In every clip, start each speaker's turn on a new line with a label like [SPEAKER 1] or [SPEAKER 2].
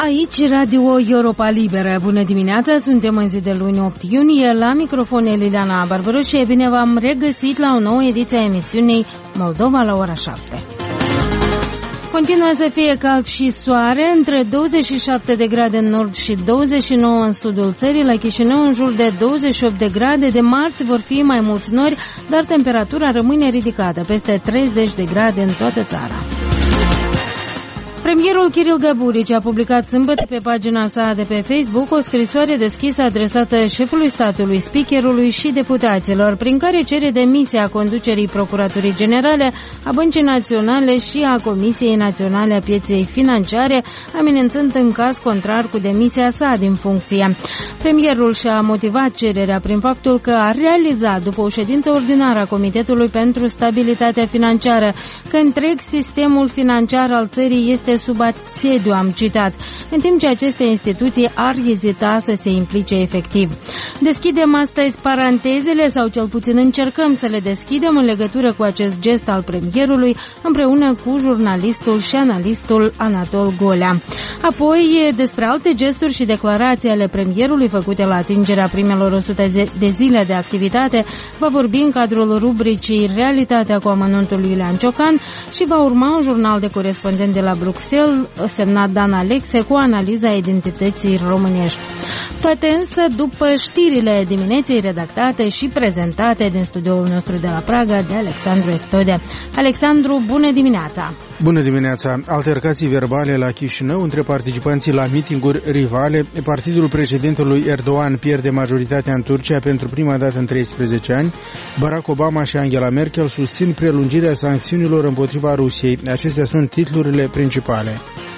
[SPEAKER 1] Aici Radio Europa Liberă. Bună dimineața, suntem în zi de luni 8 iunie, la microfon Liliana Barbaros și bine v-am regăsit la o nouă ediție a emisiunii Moldova la ora 7. Continuă să fie cald și soare, între 27 de grade în nord și 29 în sudul țării, la Chișinău în jur de 28 de grade, de marți vor fi mai mulți nori, dar temperatura rămâne ridicată, peste 30 de grade în toată țara. Premierul Kiril Gaburici a publicat sâmbătă pe pagina sa de pe Facebook o scrisoare deschisă adresată șefului statului, speakerului și deputaților, prin care cere demisia conducerii Procuraturii Generale, a Băncii Naționale și a Comisiei Naționale a Pieței Financiare, amenințând în caz contrar cu demisia sa din funcție. Premierul și-a motivat cererea prin faptul că a realizat, după o ședință ordinară a Comitetului pentru Stabilitatea Financiară, că întreg sistemul financiar al țării este sub asediu, am citat, în timp ce aceste instituții ar ezita să se implice efectiv. Deschidem astăzi parantezele, sau cel puțin încercăm să le deschidem în legătură cu acest gest al premierului, împreună cu jurnalistul și analistul Anatol Golea. Apoi, despre alte gesturi și declarații ale premierului făcute la atingerea primelor 100 de zile de activitate, va vorbi în cadrul rubricii Realitatea cu amănuntul lui Iulian Ciocan și va urma un jurnal de corespondent de la Bruxelles, semnat Dan Alexe, cu analiza identității românești. Toate însă după știrile dimineții redactate și prezentate din studioul nostru de la Praga de Alexandru Eftode. Alexandru, bună dimineața!
[SPEAKER 2] Bună dimineața! Altercații verbale la Chișinău între participanții la mitinguri rivale. Partidul președintelui Erdogan pierde majoritatea în Turcia pentru prima dată în 13 ani. Barack Obama și Angela Merkel susțin prelungirea sancțiunilor împotriva Rusiei. Acestea sunt titlurile principale.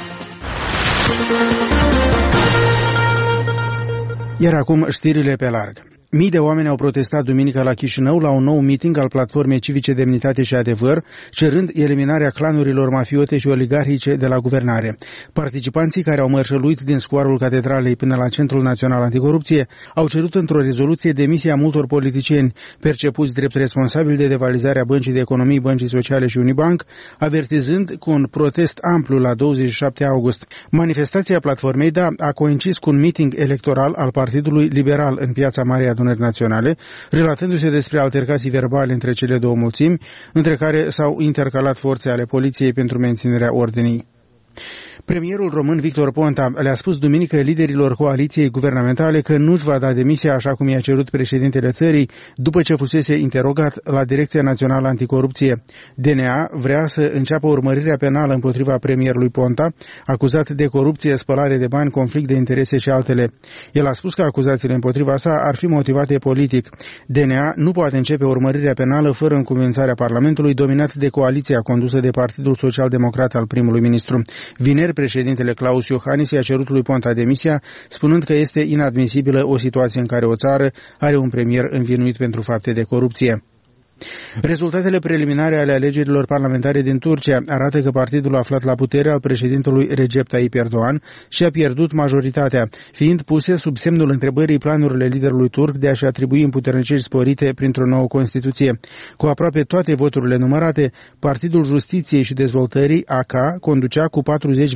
[SPEAKER 2] Iar acum știrile pe larg. Mii de oameni au protestat duminică la Chișinău la un nou meeting al platformei civice Demnitate și Adevăr, cerând eliminarea clanurilor mafiote și oligarhice de la guvernare. Participanții care au mărșăluit din scoarul Catedralei până la Centrul Național Anticorupție au cerut într-o rezoluție demisia multor politicieni percepuți drept responsabili de devalizarea Băncii de Economii, Băncii Sociale și Unibank, avertizând cu un protest amplu la 27 august. Manifestația platformei a coincis cu un meeting electoral al Partidului Liberal în Piața Mare a Adunării Naționale, relatându-se despre altercații verbale între cele două mulțimi, între care s-au intercalat forțe ale poliției pentru menținerea ordinii. Premierul român Victor Ponta le-a spus duminică liderilor coaliției guvernamentale că nu-și va da demisia așa cum i-a cerut președintele țării după ce fusese interogat la Direcția Națională Anticorupție. DNA vrea să înceapă urmărirea penală împotriva premierului Ponta, acuzat de corupție, spălare de bani, conflict de interese și altele. El a spus că acuzațiile împotriva sa ar fi motivate politic. DNA nu poate începe urmărirea penală fără încuviințarea Parlamentului, dominat de coaliția condusă de Partidul Social-Democrat al primului ministru. Vineri, președintele Claus Iohannis i-a cerut lui Ponta demisia, spunând că este inadmisibilă o situație în care o țară are un premier învinuit pentru fapte de corupție. Rezultatele preliminare ale alegerilor parlamentare din Turcia arată că partidul aflat la putere al președintelui Recep Tayyip Erdogan și-a pierdut majoritatea, fiind puse sub semnul întrebării planurile liderului turc de a-și atribui împuterniciri sporite printr-o nouă Constituție. Cu aproape toate voturile numărate, Partidul Justiției și Dezvoltării, AK, conducea cu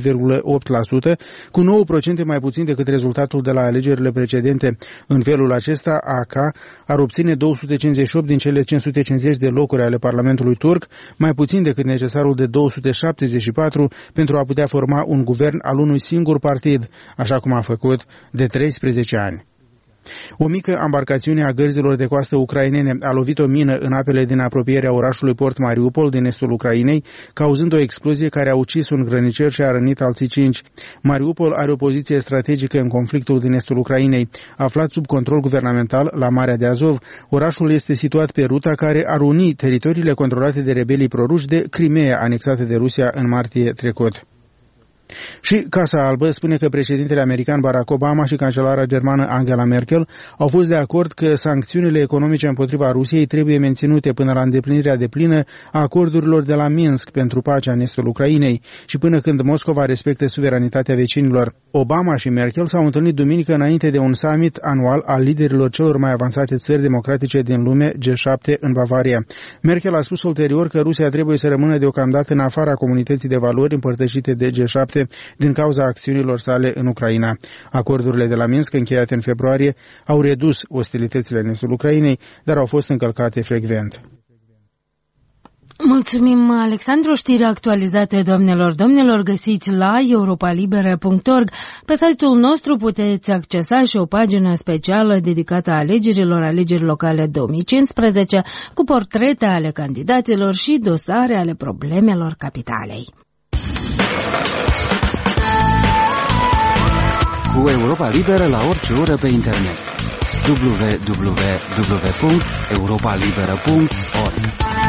[SPEAKER 2] 40,8%, cu 9% mai puțin decât rezultatul de la alegerile precedente. În felul acesta, AK ar obține 258 din cele 550 de locuri ale Parlamentului turc, mai puțin decât necesarul de 274 pentru a putea forma un guvern al unui singur partid, așa cum a făcut de 13 ani. O mică ambarcațiune a gărzilor de coastă ucrainene a lovit o mină în apele din apropierea orașului port Mariupol din estul Ucrainei, cauzând o explozie care a ucis un grănicer și a rănit alții 5. Mariupol are o poziție strategică în conflictul din estul Ucrainei. Aflat sub control guvernamental la Marea de Azov, orașul este situat pe ruta care ar uni teritoriile controlate de rebelii proruși de Crimea, anexate de Rusia în martie trecut. Și Casa Albă spune că președintele american Barack Obama și cancelara germană Angela Merkel au fost de acord că sancțiunile economice împotriva Rusiei trebuie menținute până la îndeplinirea deplină a acordurilor de la Minsk pentru pacea în estul Ucrainei și până când Moscova respectă suveranitatea vecinilor. Obama și Merkel s-au întâlnit duminică înainte de un summit anual al liderilor celor mai avansate țări democratice din lume, G7, în Bavaria. Merkel a spus ulterior că Rusia trebuie să rămână deocamdată în afara comunității de valori împărtășite de G7 ruse din cauza acțiunilor sale în Ucraina. Acordurile de la Minsk, încheiate în februarie, au redus ostilitățile în estul Ucrainei, dar au fost încălcate frecvent.
[SPEAKER 1] Mulțumim, Alexandru. Știri actualizate, domnilor, găsiți la europalibera.org. Pe site-ul nostru puteți accesa și o pagină specială dedicată alegeri locale 2015, cu portrete ale candidaților și dosare ale problemelor capitalei.
[SPEAKER 3] Cu Europa Liberă la orice oră pe internet. www.europalibera.org.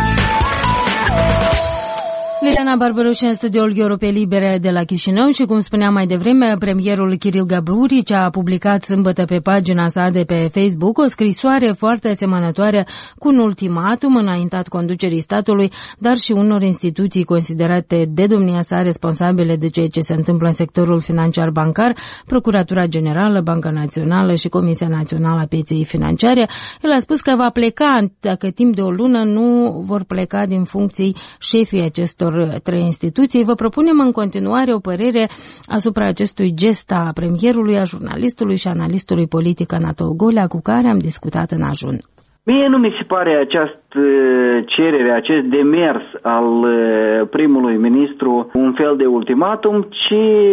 [SPEAKER 1] Liliana Barbaroș în studioul Europei Libere de la Chișinău și, cum spuneam mai devreme, premierul Kirill Gaburici a publicat sâmbătă pe pagina sa de pe Facebook o scrisoare foarte asemănătoare cu un ultimatum înaintat conducerii statului, dar și unor instituții considerate de domnia sa responsabile de ceea ce se întâmplă în sectorul financiar bancar, Procuratura Generală, Banca Națională și Comisia Națională a Pieței Financiare. El a spus că va pleca dacă timp de o lună nu vor pleca din funcții șefii acestor trei instituții. Vă propunem în continuare o părere asupra acestui gest a premierului, a jurnalistului și analistului politic Anatol Golea, cu care am discutat în ajun.
[SPEAKER 4] Mie nu mi se pare această cerere, acest demers al primului ministru un fel de ultimatum, ci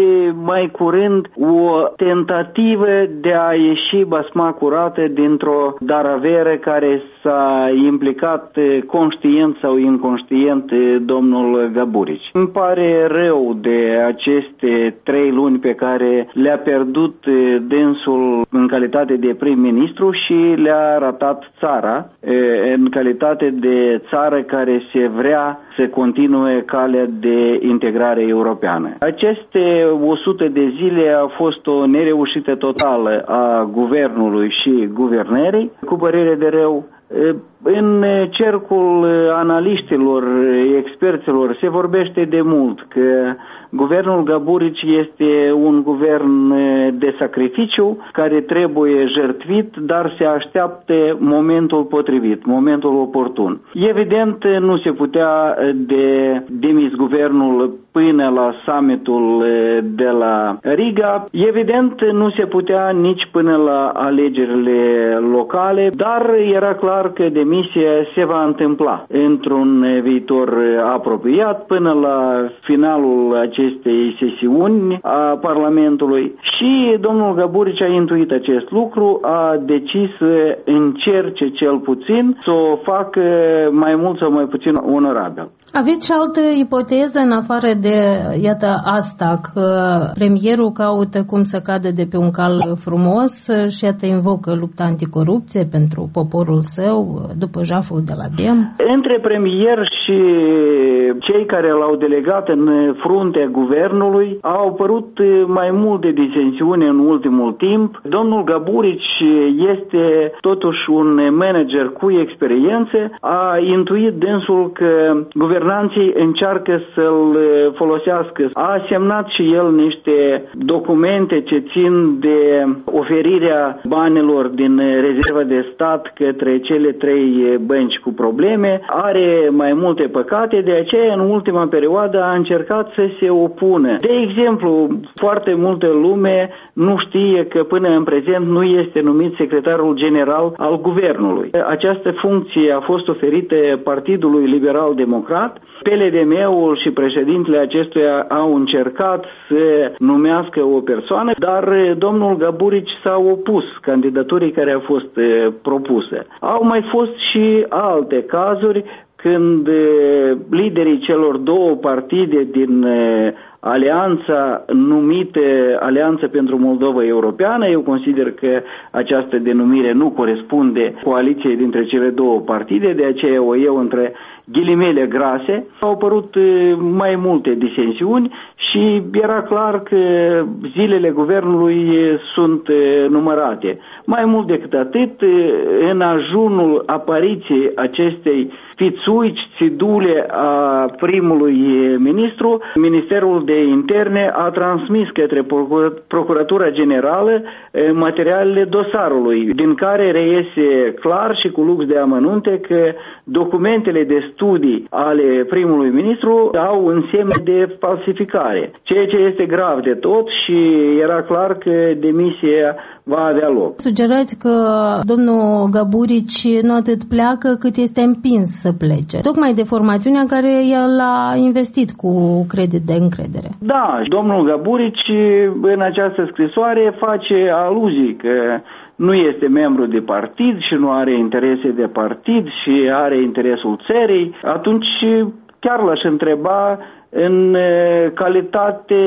[SPEAKER 4] mai curând o tentativă de a ieși basma curată dintr-o daravere care s-a implicat conștient sau inconștient domnul Gaburici. Îmi pare rău de aceste 3 luni pe care le-a pierdut dânsul în calitate de prim-ministru și le-a ratat țara în calitate de țară care se vrea să continue calea de integrare europeană. Aceste 100 de zile a fost o nereușită totală a guvernului și guvernării, cu părere de rău. În cercul analiștilor, experților, se vorbește de mult că guvernul Gaburici este un guvern de sacrificiu care trebuie jertfit, dar se așteaptă momentul potrivit, momentul oportun. Evident, nu se putea demis guvernul până la summitul de la Riga. Evident, nu se putea nici până la alegerile locale, dar era clar că demisia se va întâmpla într-un viitor apropiat până la finalul acestei sesiuni a Parlamentului. Și domnul Gaburici a intuit acest lucru, a decis să încerce cel puțin să o facă mai mult sau mai puțin onorabil.
[SPEAKER 1] Aveți și altă ipoteză în afară de, iată, asta, că premierul caută cum să cadă de pe un cal frumos și iată invocă lupta anticorupție pentru poporul său după jaful de la BEM? Între
[SPEAKER 4] premier și cei care l-au delegat în fruntea guvernului au apărut mai multe disensiuni în ultimul timp. Domnul Gaburici este totuși un manager cu experiență, a intuit dânsul că guvernanții încearcă să-l folosească. A semnat și el niște documente ce țin de oferirea banilor din rezerva de stat către cele 3 bănci cu probleme. Are mai multe păcate, de aceea în ultima perioadă a încercat să se opună. De exemplu, foarte multă lume nu știe că până în prezent nu este numit secretarul general al guvernului. Această funcție a fost oferită Partidului Liberal Democrat. PLDM-ul și președintele acestuia au încercat să numească o persoană, dar domnul Gaburici s-a opus candidaturii care a fost propusă. Au mai fost și alte cazuri când liderii celor 2 partide din alianța numită Alianța pentru Moldova Europeană, eu consider că această denumire nu corespunde coaliției dintre cele 2 partide, de aceea o iau între ghilimele grase. Au apărut mai multe disensiuni și era clar că zilele guvernului sunt numărate. Mai mult decât atât, în ajunul apariției acestei fițuici, țidule a primului ministru, Ministerul de Interne a transmis către Procuratura Generală materialele dosarului, din care reiese clar și cu lux de amănunte că documentele de studii ale primului ministru au însemne de falsificare, ceea ce este grav de tot și era clar că demisia va avea loc.
[SPEAKER 1] Sugerați că domnul Gaburici nu atât pleacă cât este împins să plece, tocmai de formațiunea care el a investit cu credit de încredere.
[SPEAKER 4] Da, domnul Gaburici în această scrisoare face aluzii că nu este membru de partid și nu are interese de partid și are interesul țării. Atunci chiar l-aș întreba, în calitate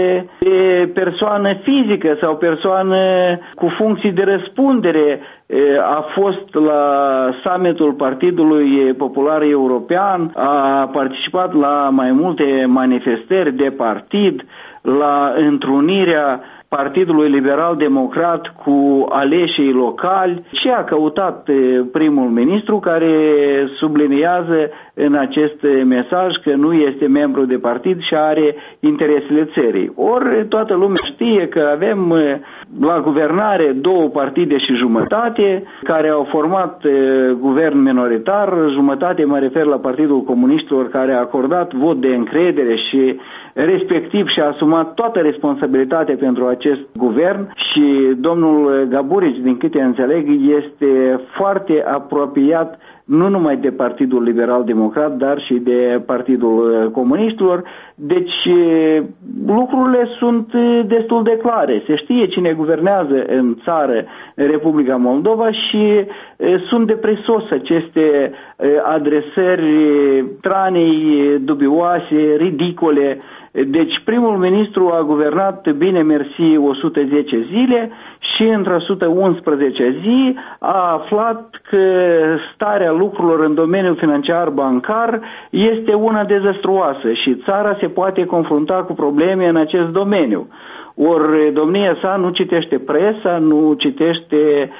[SPEAKER 4] de persoană fizică sau persoană cu funcții de răspundere, a fost la summitul Partidului Popular European, a participat la mai multe manifestări de partid, la întrunirea Partidului Liberal Democrat cu aleșii locali și a căutat primul ministru, care subliniază în acest mesaj că nu este membru de partid și are interesele țării. Ori toată lumea știe că avem la guvernare 2 partide și jumătate care au format guvern minoritar, jumătate mă refer la Partidul Comuniștilor, care a acordat vot de încredere și respectiv și-a asumat toată responsabilitatea pentru acest guvern și domnul Gaburici, din câte înțeleg, este foarte apropiat nu numai de Partidul Liberal Democrat, dar și de Partidul Comuniștilor. Deci lucrurile sunt destul de clare. Se știe cine guvernează în țară, în Republica Moldova, și sunt de presos aceste adresări tranei, dubioase, ridicole. Deci primul ministru a guvernat bine mersi 110 zile și într-o 111 zi a aflat că starea lucrurilor în domeniul financiar-bancar este una dezastruoasă și țara se poate confrunta cu probleme în acest domeniu. Ori domnia sa nu citește presa, nu citește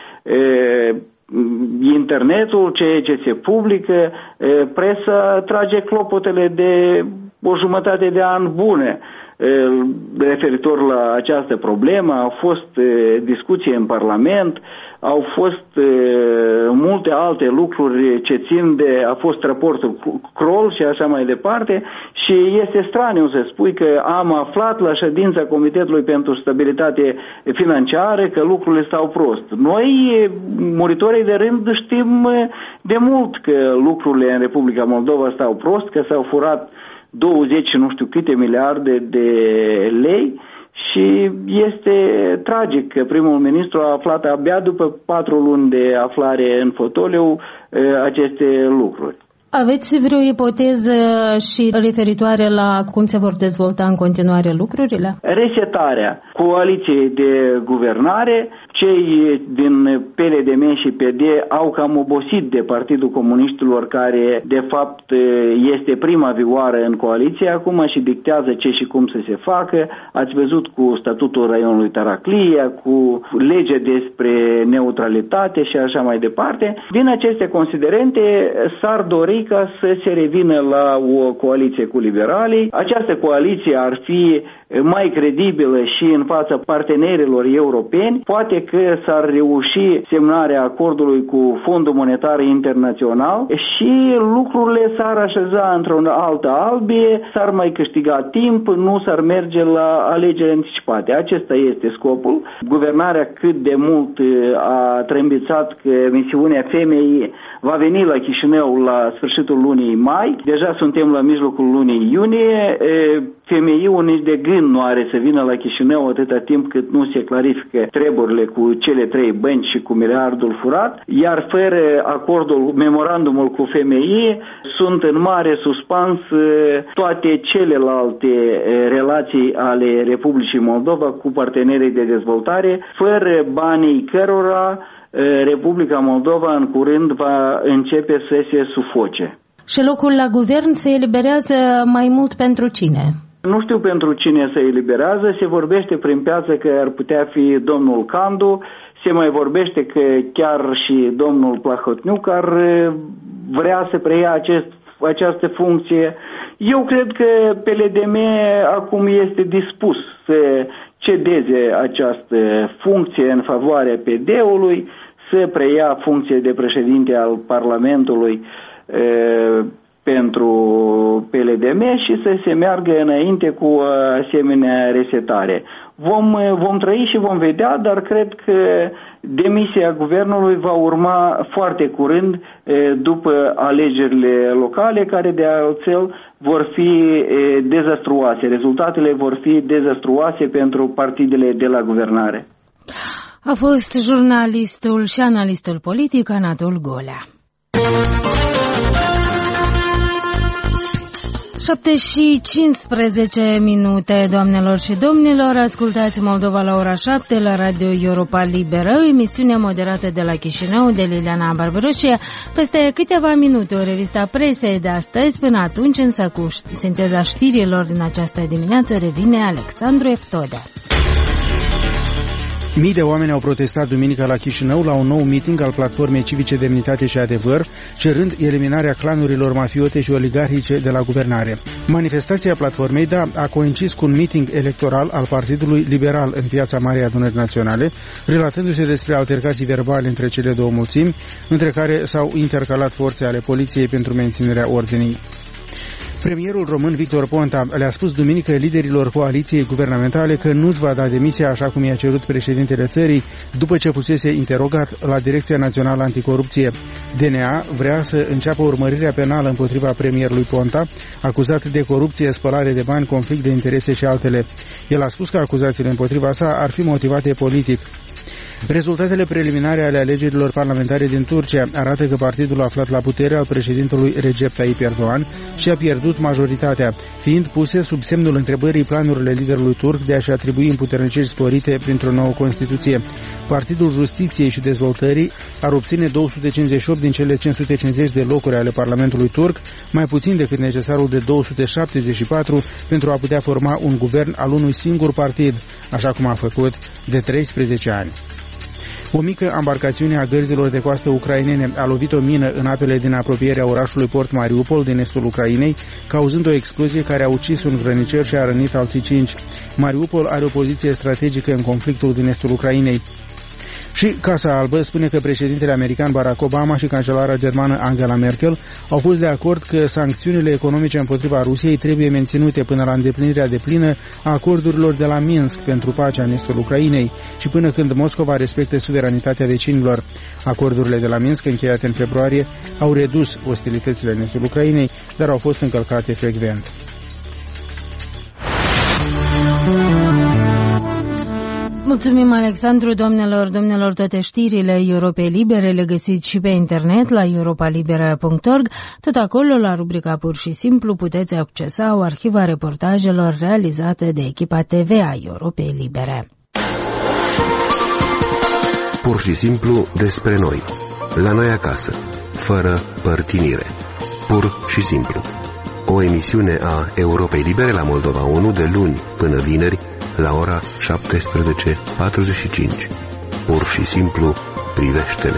[SPEAKER 4] internetul, ceea ce se publică, presa trage clopotele de o jumătate de an bune referitor la această problemă. Au fost discuții în Parlament, au fost multe alte lucruri ce țin de, a fost raportul Kroll și așa mai departe, și este straniu să spui că am aflat la ședința Comitetului pentru Stabilitate Financiară că lucrurile stau prost. Noi, muritorii de rând, știm de mult că lucrurile în Republica Moldova stau prost, că s-au furat 20 nu știu câte miliarde de lei și este tragic că primul ministru a aflat abia după 4 luni de aflare în fotoliu aceste lucruri.
[SPEAKER 1] Aveți vreo ipoteză și referitoare la cum se vor dezvolta în continuare lucrurile?
[SPEAKER 4] Resetarea coaliției de guvernare. Cei din PLDM și PD au cam obosit de Partidul Comuniștilor, care de fapt este prima vioară în coaliție acum și dictează ce și cum să se facă. Ați văzut cu statutul raionului Taraclia, cu legea despre neutralitate și așa mai departe. Din aceste considerente s-ar dori ca să se revină la o coaliție cu liberalii. Această coaliție ar fi mai credibilă și în fața partenerilor europeni. Poate că s-ar reuși semnarea acordului cu Fondul Monetar Internațional și lucrurile s-ar așeza într-o altă albie, s-ar mai câștiga timp, nu s-ar merge la alegeri anticipate. Acesta este scopul. Guvernarea cât de mult a trâmbițat că misiunea FMI va veni la Chișinău la sfârșitul lunii mai. Deja suntem la mijlocul lunii iunie. FMI-ul nici de gând nu are să vină la Chișinău atâta timp cât nu se clarifică treburile cu cele 3 bănci și cu miliardul furat, iar fără acordul, memorandumul cu FMI, sunt în mare suspans toate celelalte relații ale Republicii Moldova cu partenerii de dezvoltare, fără banii cărora Republica Moldova în curând va începe să se sufoce.
[SPEAKER 1] Și locul la guvern se eliberează mai mult pentru cine?
[SPEAKER 4] Nu știu pentru cine se eliberează, se vorbește prin piață că ar putea fi domnul Candu, Se mai vorbește că chiar și domnul Plahotniuc ar vrea să preia această funcție. Eu cred că PLDM acum este dispus să cedeze această funcție în favoarea PD-ului, să preia funcție de președinte al Parlamentului pentru PLDM și să se meargă înainte cu asemenea resetare. Vom trăi și vom vedea, dar cred că demisia guvernului va urma foarte curând după alegerile locale, care de altfel vor fi dezastruoase. Rezultatele vor fi dezastruoase pentru partidele de la guvernare.
[SPEAKER 1] A fost jurnalistul și analistul politic Anatol Golea. 7:15, doamnelor și domnilor, ascultați Moldova la ora 7 la Radio Europa Liberă, emisiunea moderată de la Chișinău de Liliana Barbaroșie. Peste câteva minute o revista presei de astăzi, până atunci însă cu sinteza știrilor din această dimineață revine Alexandru Eftodea.
[SPEAKER 2] Mii de oameni au protestat duminică la Chișinău la un nou meeting al Platformei Civice Demnitate și Adevăr, cerând eliminarea clanurilor mafiote și oligarhice de la guvernare. Manifestația Platformei a coincis cu un meeting electoral al Partidului Liberal în Piața Marei Adunări Naționale, relatându-se despre altercații verbale între cele două mulțimi, între care s-au intercalat forțe ale poliției pentru menținerea ordinii. Premierul român Victor Ponta le-a spus duminică liderilor coaliției guvernamentale că nu-și va da demisia așa cum i-a cerut președintele țării după ce fusese interogat la Direcția Națională Anticorupție. DNA vrea să înceapă urmărirea penală împotriva premierului Ponta, acuzat de corupție, spălare de bani, conflict de interese și altele. El a spus că acuzațiile împotriva sa ar fi motivate politic. Rezultatele preliminare ale alegerilor parlamentare din Turcia arată că partidul aflat la putere al președintelui Recep Tayyip Erdogan și-a pierdut majoritatea, fiind puse sub semnul întrebării planurile liderului turc de a-și atribui împuterniciri sporite printr-o nouă Constituție. Partidul Justiției și Dezvoltării ar obține 258 din cele 550 de locuri ale Parlamentului turc, mai puțin decât necesarul de 274 pentru a putea forma un guvern al unui singur partid, așa cum a făcut de 13 ani. O mică embarcațiune a gărzilor de coastă ucrainene a lovit o mină în apele din apropierea orașului Port Mariupol din estul Ucrainei, cauzând o explozie care a ucis un grănicer și a rănit alții 5. Mariupol are o poziție strategică în conflictul din estul Ucrainei. Și Casa Albă spune că președintele american Barack Obama și cancelara germană Angela Merkel au fost de acord că sancțiunile economice împotriva Rusiei trebuie menținute până la îndeplinirea deplină a acordurilor de la Minsk pentru pacea în estul Ucrainei și până când Moscova respectă suveranitatea vecinilor. Acordurile de la Minsk, încheiate în februarie, au redus ostilitățile în estul Ucrainei, dar au fost încălcate frecvent.
[SPEAKER 1] Mulțumim, Alexandru. Domnilor, toate știrile Europei Libere le găsiți și pe internet la europalibera.org. Tot acolo, la rubrica Pur și Simplu, puteți accesa o arhivă a reportajelor realizate de echipa TV a Europei Libere.
[SPEAKER 5] Pur și simplu despre noi. La noi acasă. Fără părtinire. Pur și simplu. O emisiune a Europei Libere la Moldova 1 de luni până vineri la ora 17:45. Pur și simplu, privește-ne.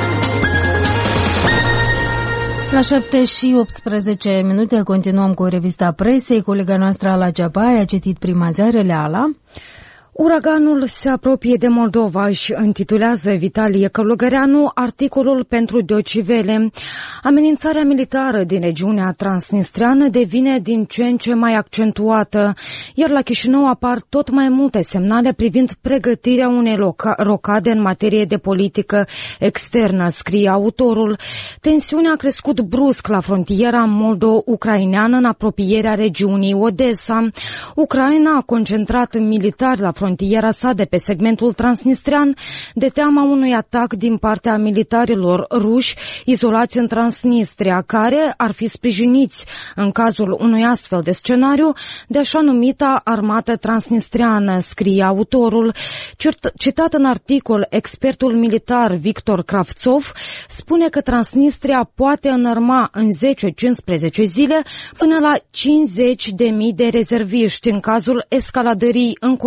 [SPEAKER 1] La 7:18 continuăm cu revista presei. Colega noastră Ala Ceapai a citit prima ziarele. Ala.
[SPEAKER 6] Uraganul se apropie de Moldova și intitulează Vitalie Călugăreanu articolul pentru Deutsche Welle. Amenințarea militară din regiunea transnistreană devine din ce în ce mai accentuată, iar la Chișinău apar tot mai multe semnale privind pregătirea unei rocade în materie de politică externă, scrie autorul. Tensiunea a crescut brusc la frontiera moldo-ucraineană în apropierea regiunii Odessa. Ucraina a concentrat militari la frontiera sa de pe segmentul transnistrean de teama unui atac din partea militarilor ruși izolați în Transnistria, care ar fi sprijiniți în cazul unui astfel de scenariu de așa numita armată transnistreană, scrie autorul. Citat în articol, expertul militar Victor Kravtsov spune că Transnistria poate înarma în 10-15 zile până la 50.000 de rezerviști în cazul escaladării în continuare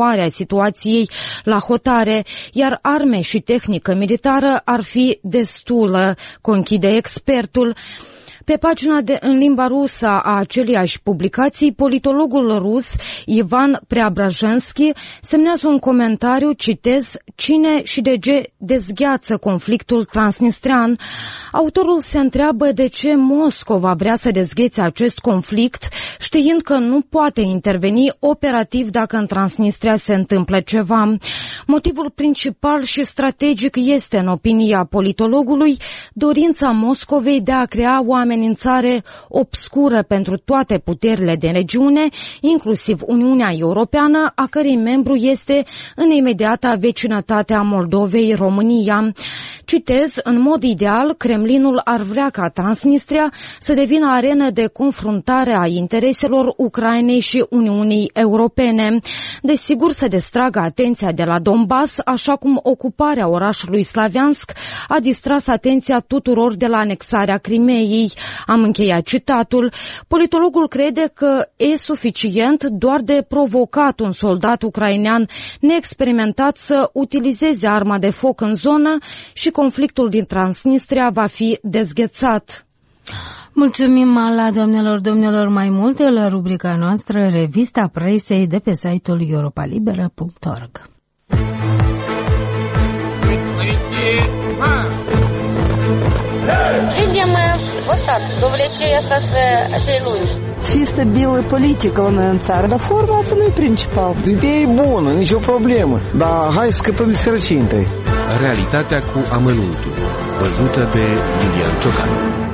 [SPEAKER 6] atenuare a situației la hotare, iar arme și tehnică militară ar fi destulă, conchide expertul. Pe pagina în limba rusă a aceleiași publicații, politologul rus Ivan Preobrajenski semnează un comentariu, citez, cine și de ce dezgheață conflictul transnistrian. Autorul se întreabă de ce Moscova vrea să dezghețe acest conflict, știind că nu poate interveni operativ dacă în Transnistria se întâmplă ceva. Motivul principal și strategic este, în opinia politologului, dorința Moscovei de a crea o amenințare obscură pentru toate puterile de regiune, inclusiv Uniunea Europeană, a cărei membru este în imediata vecinătate a Moldovei, România. Citez, în mod ideal, Kremlinul ar vrea ca Transnistria să devină arenă de confruntare a intereselor Ucrainei și Uniunii Europene. Desigur, să distragă atenția de la Donbass, așa cum ocuparea orașului Slaviansk a distras atenția tuturor de la anexarea Crimeei. Am încheiat citatul. Politologul crede că e suficient doar de provocat un soldat ucrainean neexperimentat să utilizeze arma de foc în zonă și conflictul din Transnistria va fi dezghețat.
[SPEAKER 1] Mulțumim la domnilor mai multe la rubrica noastră Revista Presei de pe site-ul europalibera.org.
[SPEAKER 7] Видимо, вот так, до увлечения acei lungi.
[SPEAKER 8] Să fie stabilă politică la noi în țară, dar forma asta nu e principal.
[SPEAKER 9] Ideea e bună, nicio problemă, dar hai să scăpăm de sărăcie întâi.
[SPEAKER 5] Realitatea cu amănuntul, văzută de Iulian Ciocan.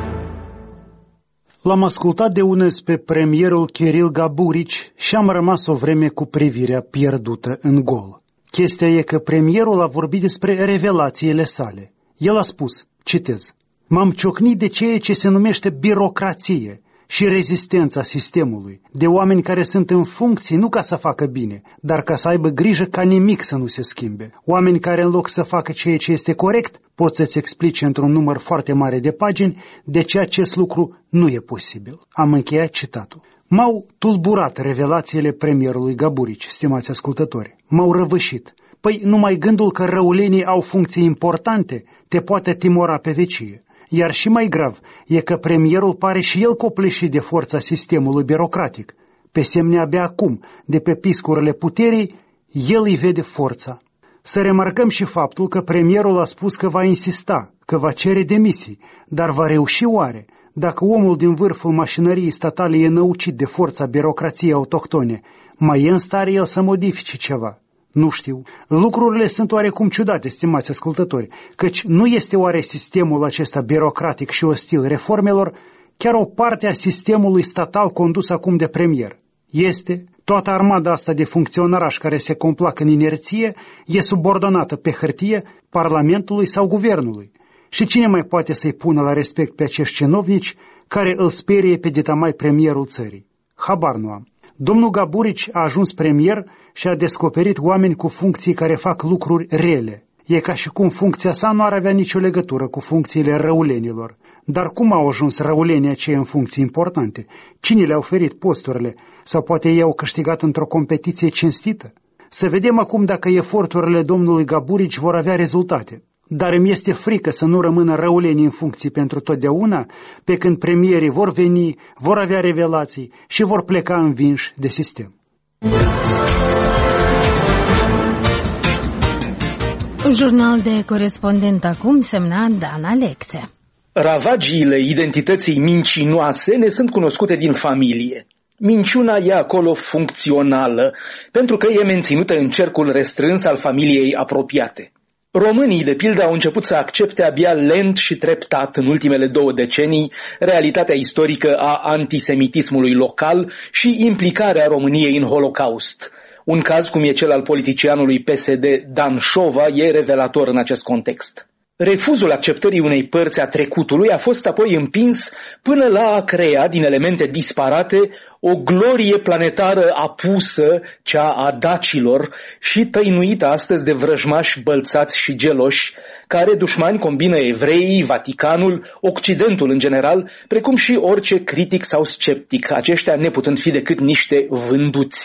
[SPEAKER 10] L-am ascultat de unăs pe premierul Kiril Gaburici și am rămas o vreme cu privirea pierdută în gol. Chestia e că premierul a vorbit despre revelațiile sale. El a spus, citez, m-am ciocnit de ceea ce se numește birocrație și rezistența sistemului, de oameni care sunt în funcții nu ca să facă bine, dar ca să aibă grijă ca nimic să nu se schimbe. Oameni care în loc să facă ceea ce este corect, pot să-ți explice într-un număr foarte mare de pagini de ce acest lucru nu e posibil. Am încheiat citatul. M-au tulburat revelațiile premierului Gaburici, stimați ascultători. M-au răvășit. Păi numai gândul că răulenii au funcții importante te poate timora pe vecie. Iar și mai grav e că premierul pare și el copleșit de forța sistemului birocratic. Pe semne abia acum, de pe piscurile puterii, el îi vede forța. Să remarcăm și faptul că premierul a spus că va insista, că va cere demisii, dar va reuși oare? Dacă omul din vârful mașinăriei statale e năucit de forța birocrației autohtone, mai e în stare el să modifice ceva? Nu știu. Lucrurile sunt oarecum ciudate, stimați ascultători, căci nu este oare sistemul acesta birocratic și ostil reformelor chiar o parte a sistemului statal condus acum de premier? Este. Toată armada asta de funcționarași care se complac în inerție e subordonată pe hârtie Parlamentului sau Guvernului. Și cine mai poate să-i pună la respect pe acești cinovnici care îl sperie pe ditamai premierul țării? Habar nu am. Domnul Gaburici a ajuns premier și a descoperit oameni cu funcții care fac lucruri rele. E ca și cum funcția sa nu ar avea nicio legătură cu funcțiile răulenilor. Dar cum au ajuns răulenii aceia în funcții importante? Cine le-a oferit posturile? Sau poate ei au câștigat într-o competiție cinstită? Să vedem acum dacă eforturile domnului Gaburici vor avea rezultate. Dar îmi este frică să nu rămână răulenii în funcții pentru totdeauna, pe când premierii vor veni, vor avea revelații și vor pleca învinși de sistem.
[SPEAKER 1] Jurnal de corespondent acum, semnat Dan Alexe.
[SPEAKER 11] Ravagiile identității mincinoase ne sunt cunoscute din familie. Minciuna e acolo funcțională, pentru că e menținută în cercul restrâns al familiei apropiate. Românii, de pildă, au început să accepte abia lent și treptat în ultimele 2 decenii realitatea istorică a antisemitismului local și implicarea României în Holocaust. Un caz cum e cel al politicianului PSD Dan Șova e revelator în acest context. Refuzul acceptării unei părți a trecutului a fost apoi împins până la a crea din elemente disparate o glorie planetară apusă, cea a dacilor, și tăinuită astăzi de vrăjmași bălțați și geloși, care dușmani combină evreii, Vaticanul, Occidentul în general, precum și orice critic sau sceptic, aceștia neputând fi decât niște vânduți.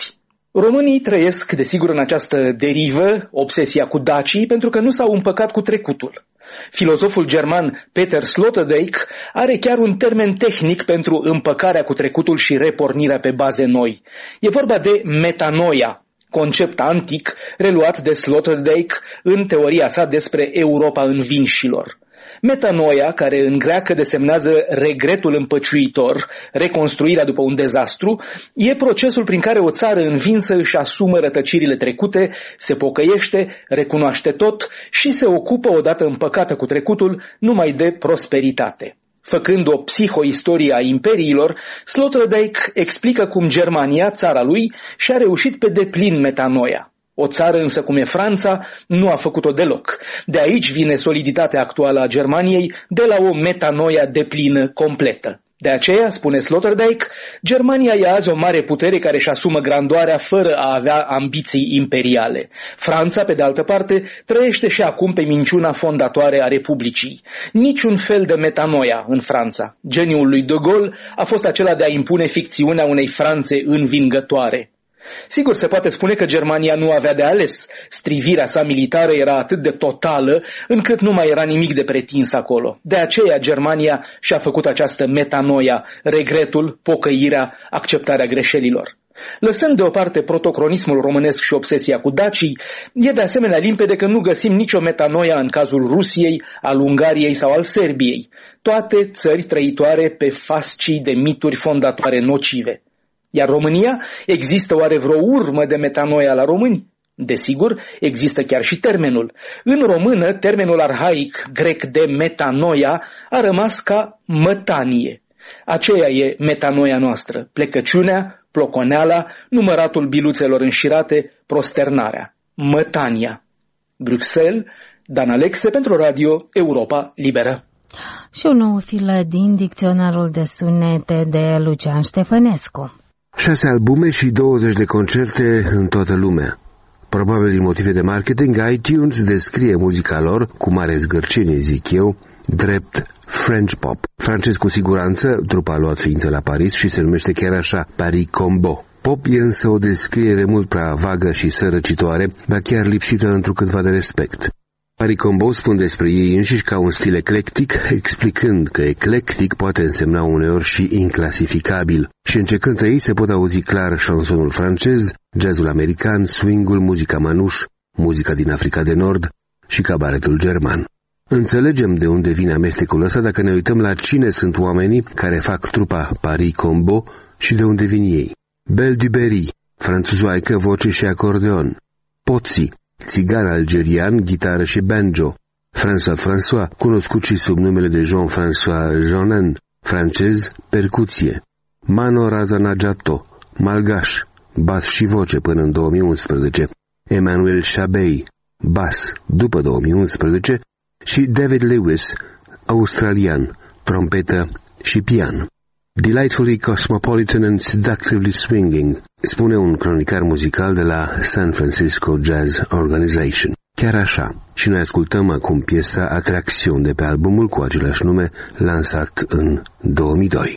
[SPEAKER 11] Românii trăiesc, desigur, în această derivă, obsesia cu dacii, pentru că nu s-au împăcat cu trecutul. Filozoful german Peter Sloterdijk are chiar un termen tehnic pentru împăcarea cu trecutul și repornirea pe baze noi. E vorba de metanoia, concept antic reluat de Sloterdijk în teoria sa despre Europa învinșilor. Metanoia, care în greacă desemnează regretul împăciuitor, reconstruirea după un dezastru, e procesul prin care o țară învinsă își asumă rătăcirile trecute, se pocăiește, recunoaște tot și se ocupă, odată împăcată cu trecutul, numai de prosperitate. Făcând o psihoistorie a imperiilor, Sloterdijk explică cum Germania, țara lui, și-a reușit pe deplin metanoia. O țară însă cum e Franța nu a făcut-o deloc. De aici vine soliditatea actuală a Germaniei, de la o metanoia deplină completă. De aceea, spune Sloterdijk, Germania e azi o mare putere care își asumă grandoarea fără a avea ambiții imperiale. Franța, pe de altă parte, trăiește și acum pe minciuna fondatoare a Republicii. Niciun fel de metanoia în Franța. Geniul lui de Gaulle a fost acela de a impune ficțiunea unei Franțe învingătoare. Sigur, se poate spune că Germania nu avea de ales. Strivirea sa militară era atât de totală, încât nu mai era nimic de pretins acolo. De aceea Germania și-a făcut această metanoia, regretul, pocăirea, acceptarea greșelilor. Lăsând deoparte protocronismul românesc și obsesia cu dacii, e de asemenea limpede că nu găsim nicio metanoia în cazul Rusiei, al Ungariei sau al Serbiei. Toate țări trăitoare pe fascii de mituri fondatoare nocive. Iar România, există oare vreo urmă de metanoia la români? Desigur, există chiar și termenul. În română, termenul arhaic grec de metanoia a rămas ca mătanie. Aceea e metanoia noastră, plecăciunea, ploconeala, număratul biluțelor înșirate, prosternarea. Mătania. Bruxelles, Dan Alexe pentru Radio Europa Liberă.
[SPEAKER 1] Și o nouă filă din dicționarul de sunete de Lucian Ștefănescu.
[SPEAKER 5] 6 albume și 20 de concerte în toată lumea. Probabil din motive de marketing, iTunes descrie muzica lor, cu mare zgârcenie zic eu, drept French pop. Francez cu siguranță, trupa a luat ființă la Paris și se numește chiar așa, Paris Combo. Pop e însă o descriere mult prea vagă și sărăcitoare, dar chiar lipsită întrucâtva de respect. Paris Combo spun despre ei înșiși ca un stil eclectic, explicând că eclectic poate însemna uneori și inclasificabil. Și încercând ei se pot auzi clar chansonul francez, jazzul american, swingul, muzica manuș, muzica din Africa de Nord și cabaretul german. Înțelegem de unde vine amestecul ăsta dacă ne uităm la cine sunt oamenii care fac trupa Paris Combo și de unde vin ei. Belle du Berry, franțuzoaică, voce și acordeon. Pozzi, țigan algerian, gitară și banjo. François, cunoscut și sub numele de Jean-François Jeanin, francez, percuție. Mano Razanadjato, malgaș, bas și voce până în 2011. Emmanuel Chabey, bas după 2011 și David Lewis, australian, trompetă și pian. Delightfully cosmopolitan and seductively swinging, spune un cronicar muzical de la San Francisco Jazz Organization. Chiar așa, și noi ascultăm acum piesa Atraction de pe albumul cu același nume, lansat în 2002.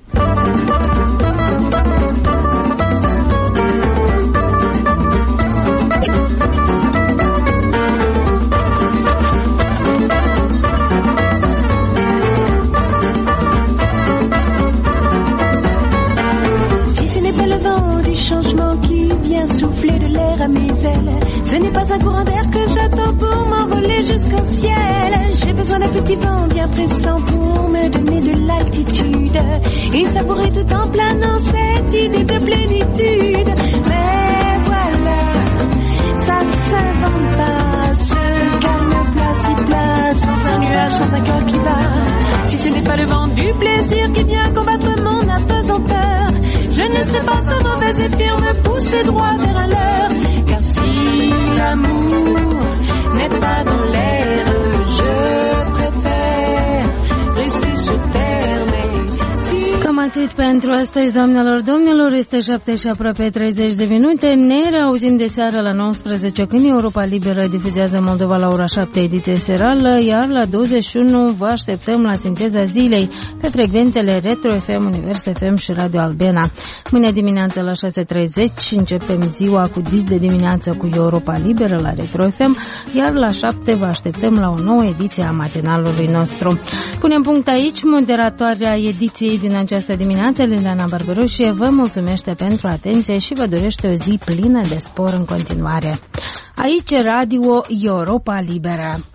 [SPEAKER 12] Ce n'est pas un courant d'air que j'attends pour m'envoler jusqu'au ciel. J'ai besoin d'un petit vent bien pressant pour me donner de l'altitude et savourer tout en planant cette idée de plénitude. Mais voilà, ça s'invente pas, ce calme plat si plat, sans un nuage, sans un cœur qui bat. Si ce n'est pas le vent du plaisir qui vient combattre mon apesanteur, je ne serai pas sans mauvaise et fier me pousser droit vers un leurre. Car si l'amour n'est pas dans l'air, je préfère rester sur terre. Mais si
[SPEAKER 1] atât pentru astăzi, doamnelor, domnilor. Este 7 și aproape 30 de minute. Ne reauzim de seară la 19, când Europa Liberă difuzează Moldova la ora 7, ediție serală, iar la 21 vă așteptăm la Sinteza Zilei pe frecvențele Retro FM, Univers FM și Radio Albena. Mâine dimineață la 6:30 începem ziua cu dis de dimineață cu Europa Liberă la Retro FM, iar la 7 vă așteptăm la o nouă ediție a matinalului nostru. Punem punct aici. Moderatoarea ediției din această dimineață, Liliana Barberoșie, vă mulțumește pentru atenție și vă dorește o zi plină de spor în continuare. Aici Radio Europa Liberă.